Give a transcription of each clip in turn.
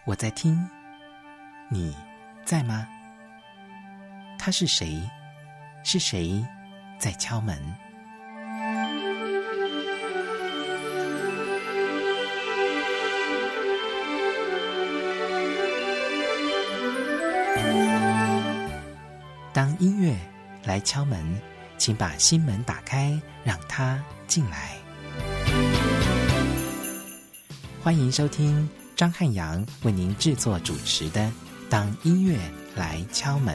我在听，你在吗？他是谁？是谁在敲门？当音乐来敲门，请把心门打开，让它进来。欢迎收听张汉阳为您制作主持的《当音乐来敲门》。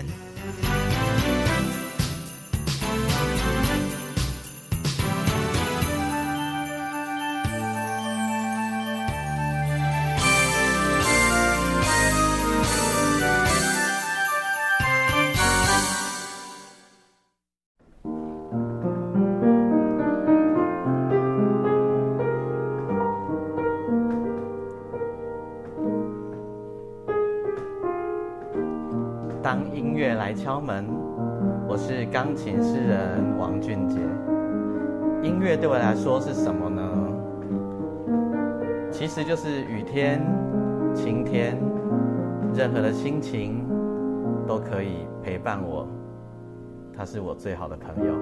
当音乐来敲门，我是钢琴诗人王俊杰。音乐对我来说是什么呢？其实就是雨天、晴天，任何的心情都可以陪伴我，它是我最好的朋友。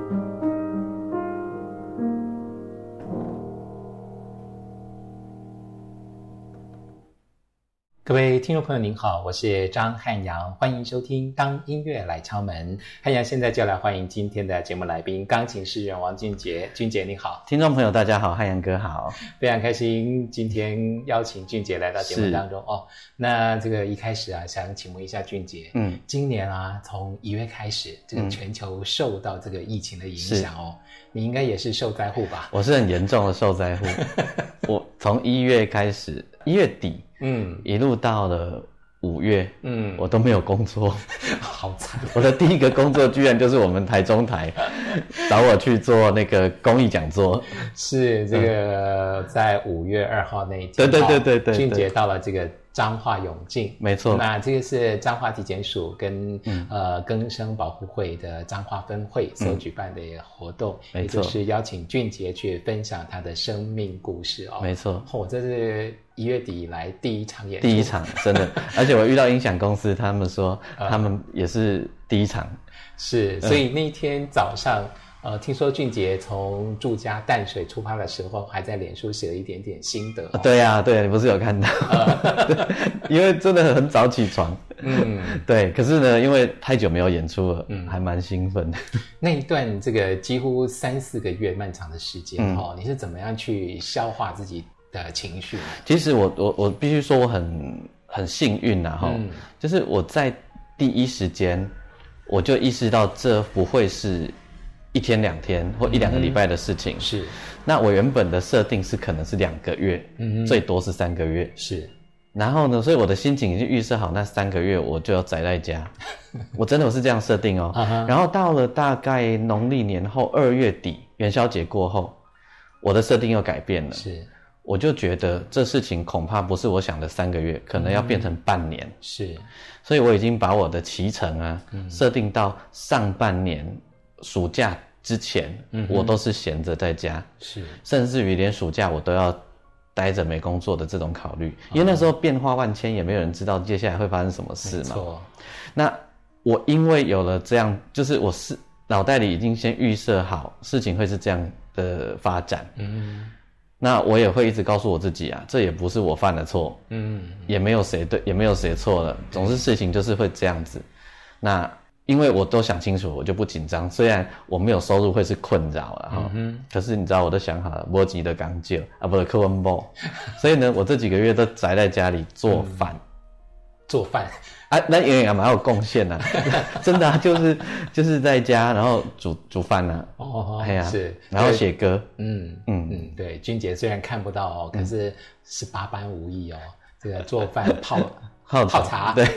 各位听众朋友您好，我是张汉阳，欢迎收听当音乐来敲门。汉阳现在就来欢迎今天的节目来宾，钢琴诗人王俊杰。俊杰你好。 听众朋友大家好，汉阳哥好。 非常开心今天邀请俊杰来到节目当中哦。那这个一开始啊，想请问一下俊杰，今年啊从1月开始，这个全球受到这个疫情的影响哦，你应该也是受灾户吧？ 我是很严重的受灾户。我从1月开始，1月底一路到了5月，我都没有工作， 好惨。 我的第一个工作居然就是我们台中台找我去做那个公益讲座， 是这个在5月2号那一天， 对， 俊杰到了这个彰化永靖， 没错。 那这个是彰化体检署跟更生保护会的彰化分会所举办的一个活动，也就是邀请俊杰去分享他的生命故事哦。 没错， 这是1月底以来第一场演出， 第一场真的，而且我遇到音响公司，他们说他们也是第一场， 是，所以那天早上。听说俊杰从住家淡水出发的时候，还在脸书写了一点点心得。 对啊，你不是有看到？因为真的很早起床。对。可是呢，因为太久没有演出了，还蛮兴奋的。 那一段这个几乎3-4个月漫长的时间，你是怎么样去消化自己的情绪呢？ 其实我必须说我很幸运啊，就是我在第一时间我就意识到这不会是1天2天或1-2个礼拜的事情， 是。那我原本的设定是可能是2个月，最多是3个月， 是。 然后呢，所以我的心情已经预设好，那3个月我就要宅在家，我真的是这样设定哦。然后到了大概农历年后2月底元宵节过后，我的设定又改变了， 是。我就觉得这事情恐怕不是我想的3个月，可能要变成半年， 是。所以我已经把我的期程啊设定到上半年。暑假之前，我都是闲着在家， 是，甚至于连暑假我都要待着没工作的这种考虑，因为那时候变化万千，也没有人知道接下来会发生什么事嘛。没错。那我因为有了这样，就是我是脑袋里已经先预设好事情会是这样的发展，那我也会一直告诉我自己啊，这也不是我犯的错，也没有谁对，也没有谁错了，总是事情就是会这样子。那因为我都想清楚，我就不紧张。虽然我没有收入会是困扰了可是你知道我都想好了，没钱就讲究啊，不是课文没。所以呢，我这几个月都宅在家里做饭，啊，那也蛮有贡献啊，真的啊，就是在家，然后煮饭啊， 是， 然后写歌， 对，君杰虽然看不到可是18般武艺哦，这个做饭泡茶， 对，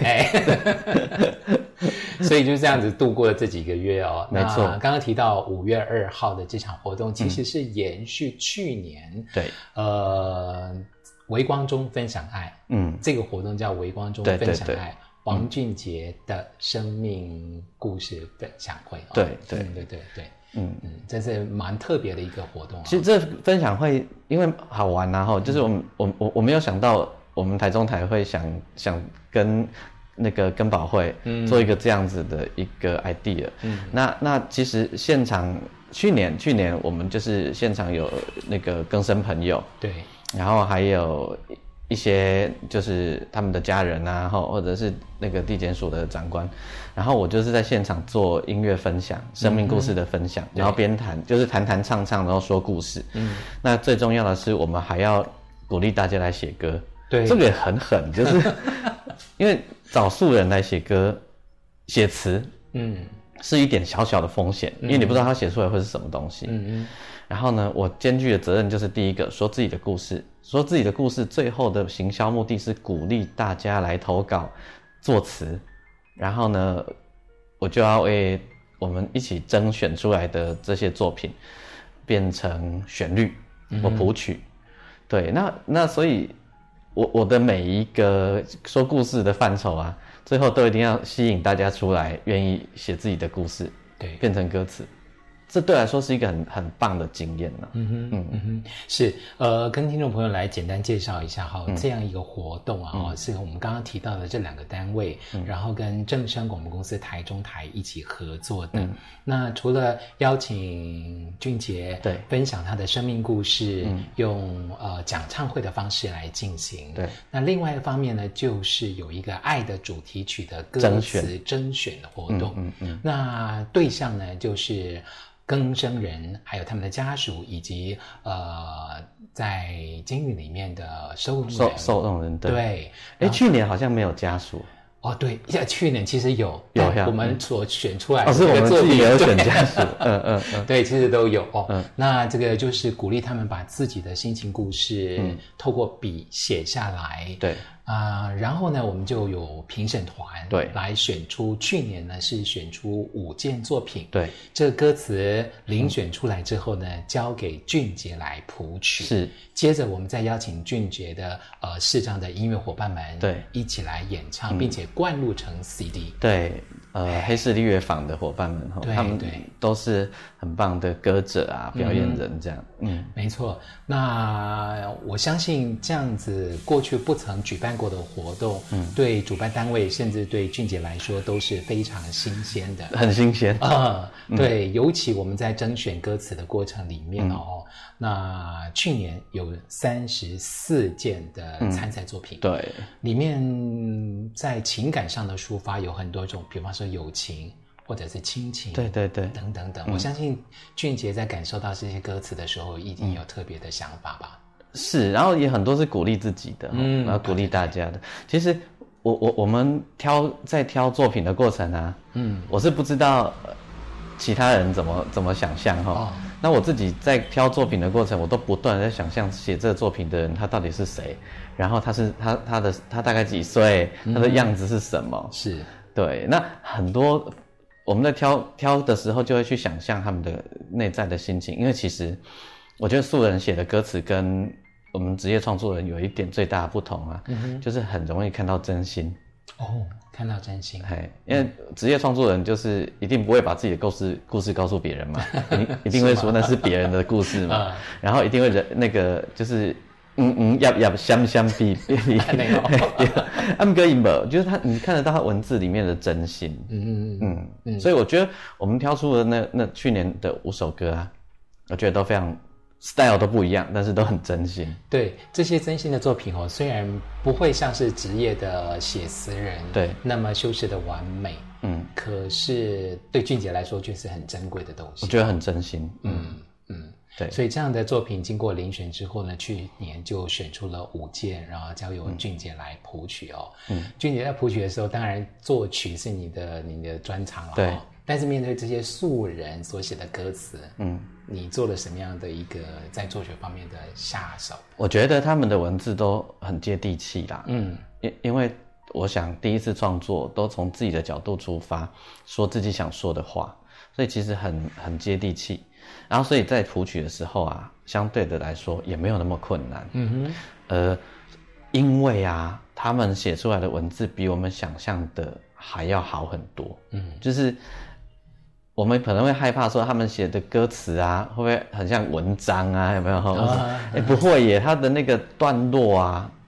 所以就这样子度过了这几个月哦。 没错。 刚刚提到5月2号的这场活动，其实是延续去年， 对， 微光中分享爱，这个活动叫微光中分享爱，王俊杰的生命故事分享会。 对， 这是蛮特别的一个活动。 其实这分享会因为好玩啊，就是我没有想到。 我们台中台会想跟那个根宝会做一个这样子的一个 idea。那其实现场去年我们就是现场有那个更生朋友， 对， 然后还有一些就是他们的家人啊，或者是那个地检署的长官，然后我就是在现场做音乐分享，生命故事的分享，然后边弹就是弹弹唱唱，然后说故事。那最重要的是我们还要鼓励大家来写歌。 对， 这个也很狠，就是因为找素人来写歌、写词，是一点小小的风险，因为你不知道他写出来会是什么东西。然后呢，我肩负的责任就是第一个，说自己的故事，说自己的故事，最后的行销目的是鼓励大家来投稿作词，然后呢，我就要为我们一起甄选出来的这些作品变成旋律或谱曲。对，那所以。我的每一个说故事的范畴啊，最后都一定要吸引大家出来，愿意写自己的故事， 对， 变成歌词。这对我来说是一个很棒的经验呢。 是跟听众朋友来简单介绍一下哈，这样一个活动啊，是我们刚刚提到的这2个单位，然后跟正声广播公司台中台一起合作的。那除了邀请俊杰对分享他的生命故事，用讲唱会的方式来进行。 对， 那另外一方面呢，就是有一个爱的主题曲的歌词甄选的活动。那对象呢就是更生人，还有他们的家属，以及在监狱里面的收容人。 对， 去年好像没有家属。 哦，对，去年其实有我们所选出来的，是我们自己有选家属。 对，其实都有哦。那这个就是鼓励他们把自己的心情故事透过笔写下来。 对。 然后呢，我们就有评审团对来选出，去年呢是选出5件作品， 对， 这个歌词遴选出来之后呢，交给俊杰来谱曲， 是， 接着我们再邀请俊杰的视障的音乐伙伴们对一起来演唱，并且灌录成 CD， 对。黑势力乐坊的伙伴们，他们都是很棒的歌者啊，表演人这样。 没错。那我相信这样子过去不曾举办过的活动，对主办单位甚至对俊杰来说都是非常新鲜的， 很新鲜对，尤其我们在甄选歌词的过程里面那去年有34件的参赛作品， 对， 里面在情感上的抒发有很多种，比方说友情或者是亲情， 对等等等。我相信俊杰在感受到这些歌词的时候，一定有特别的想法吧？ 是，然后也很多是鼓励自己的，然后鼓励大家的。其实我们在挑作品的过程啊，我是不知道其他人怎么想象哈。那我自己在挑作品的过程，我都不断在想象写这个作品的人他到底是谁，然后他大概几岁，他的样子是什么？ 是， 对。那很多我们在挑的时候，就会去想象他们的内在的心情，因为其实我觉得素人写的歌词跟我们职业创作人有一点最大的不同啊，就是很容易看到真心。 看到真心， 因为职业创作人就是一定不会把自己的故事告诉别人嘛，一定会说那是别人的故事嘛，然后一定会那个就是相比，就是你看得到他文字里面的真心，所以我觉得我们挑出的那去年的5首歌啊，我觉得都非常。style 都不一样，但是都很真心。 对，这些真心的作品虽然不会像是职业的写词人对那么修饰的完美，可是对俊杰来说却是很珍贵的东西。 我觉得很真心， 对。所以这样的作品经过遴选之后呢，去年就选出了5件，然后交由俊杰来谱曲俊杰在谱曲的时候，当然作曲是你的专长了， 对。 但是面对这些素人所写的歌词，你做了什么样的一个在作曲方面的下手？ 我觉得他们的文字都很接地气啦，因为我想第一次创作都从自己的角度出发，说自己想说的话，所以其实很接地气。然后所以在谱曲的时候啊，相对的来说也没有那么困难。因为啊，他们写出来的文字比我们想象的还要好很多。就是我们可能会害怕说他们写的歌词啊，会不会很像文章啊？有没有？不会耶，他的那个段落啊，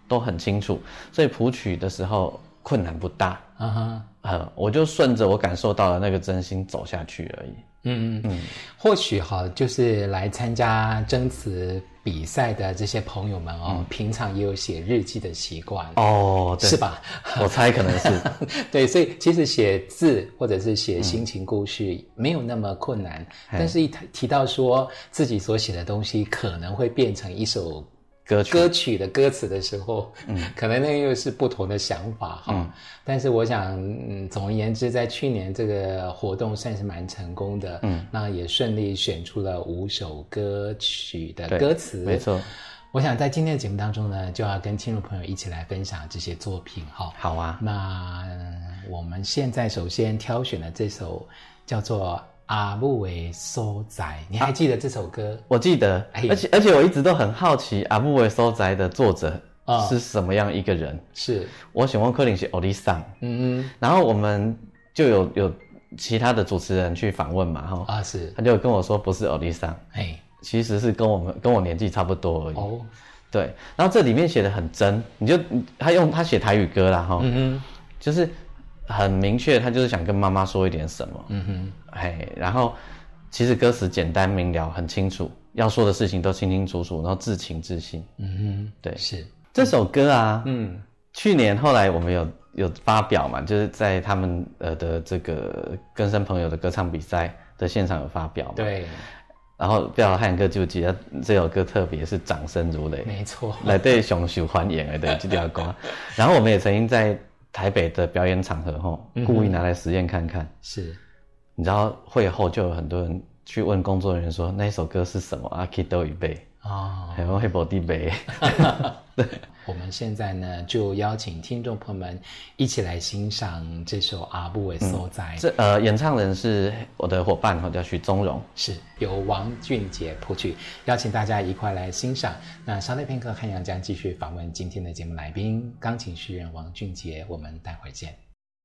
都很清楚，所以谱曲的时候困难不大。我就顺着我感受到的那个真心走下去而已。 或许就是来参加征词比赛的这些朋友们平常也有写日记的习惯对， 是吧？ 我猜可能是对，所以其实写字或者是写心情故事没有那么困难，但是一提到说自己所写的东西可能会变成一首歌曲的歌词的时候，可能那又是不同的想法但是我想，总而言之，在去年这个活动算是蛮成功的，那也顺利选出了5首歌曲的歌词， 没错。 我想在今天的节目当中呢，就要跟听众朋友一起来分享这些作品好啊。 那我们现在首先挑选的这首叫做阿母的所在，你还记得这首歌？ 我记得，而且我一直都很好奇阿母的所在的作者是什么样一个人。 是， 我想问柯林是欧丽桑，然后我们就有其他的主持人去访问嘛， 是， 他就跟我说不是欧丽桑，其实是跟我年纪差不多而已。对，然后这里面写的很真，他写台语歌啦，就是很明确，他就是想跟妈妈说一点什么。然后其实歌词简单明了，很清楚，要说的事情都清清楚楚，然后至情至性。对， 是这首歌啊，去年后来我们有发表嘛，就是在他们的这个更生朋友的歌唱比赛的现场有发表嘛。 对。 然后不知道汉哥记不记得这首歌特别是掌声如雷， 没错， 来对上受欢迎的对这条歌。然后我们也曾经在台北的表演场合故意拿来实验看看。 是， 你知道会后就有很多人去问工作人员说那一首歌是什么啊？可以都一杯还有黑宝地杯。对， 我们现在呢就邀请听众朋友们一起来欣赏这首阿母的所在。 演唱人是我的伙伴叫许宗荣， 是由王俊杰谱曲，邀请大家一块来欣赏。那稍待片刻，汉阳将继续访问今天的节目来宾，钢琴诗人王俊杰，我们待会儿见。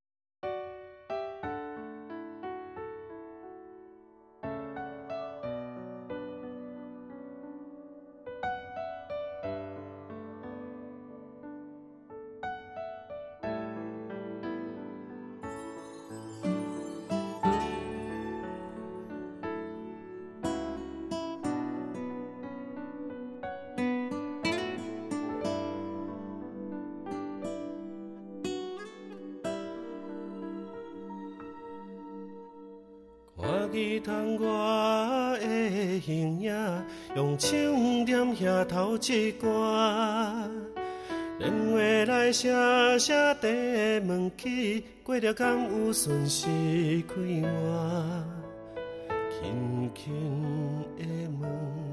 记通我的形影，用手点遐头一歌，连话来写写地问起，过了敢有顺时开换？轻轻的问，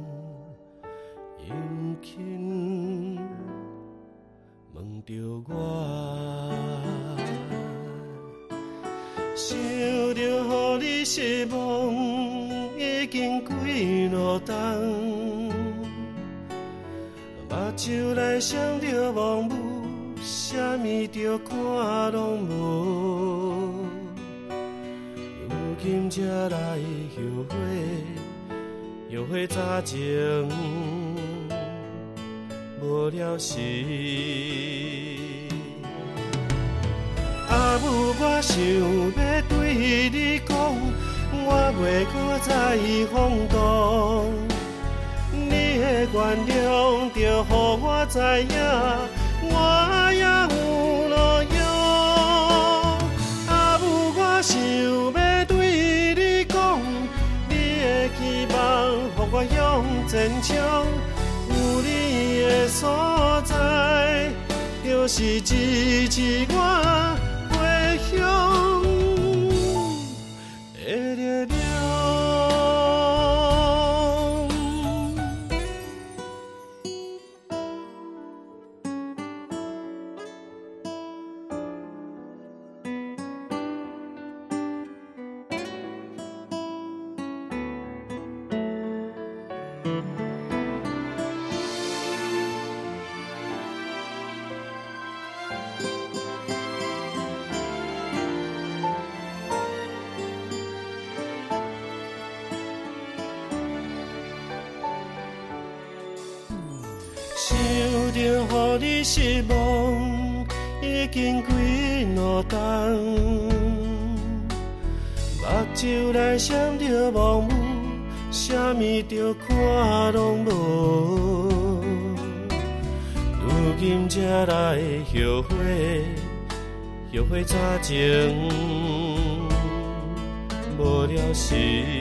轻轻问着我。想着予你失望，已经几落冬。目睭内想着望母，啥物着看拢无。如今才来后悔，后悔早前无了时。阿母，我想要对你讲，我袂搁再放荡。你的原谅，着予我知影，我也有路用。阿母，我想要对你讲，你的期望，予我用坚强。有你的所在，就是支持我。回乡的力量。想定予你失望，已经几两冬。目睭内闪着梦雾，啥物着看拢无。如今才来后悔，后悔早前无了时。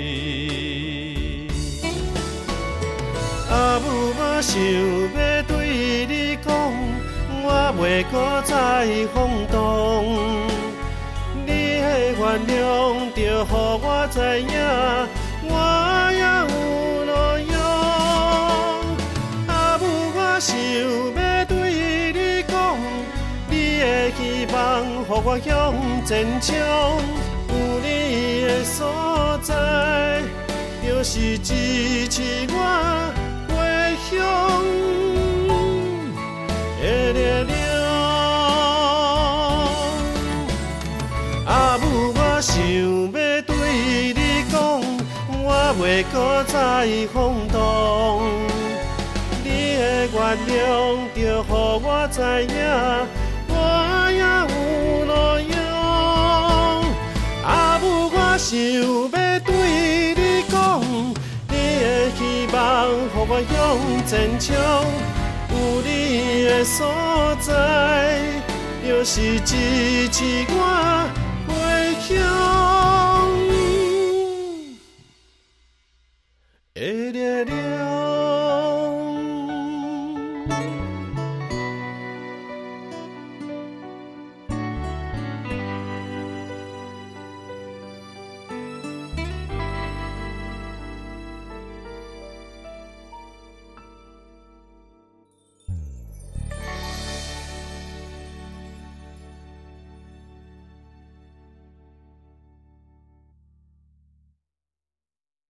阿母，我想要对你讲，我袂搁再放荡。你的原谅，着予我知影，我也有路用。阿母，我想要对你讲，你的希望，予我向前冲。有你的所在，就是支持我回乡的力量。阿母，我想要对你讲，我袂搁再放荡。你的原谅，着予我知影，我也有路用。阿母，我想要对你讲，你的希望，予我向前冲。有你的所在，就是支持我回乡的力量。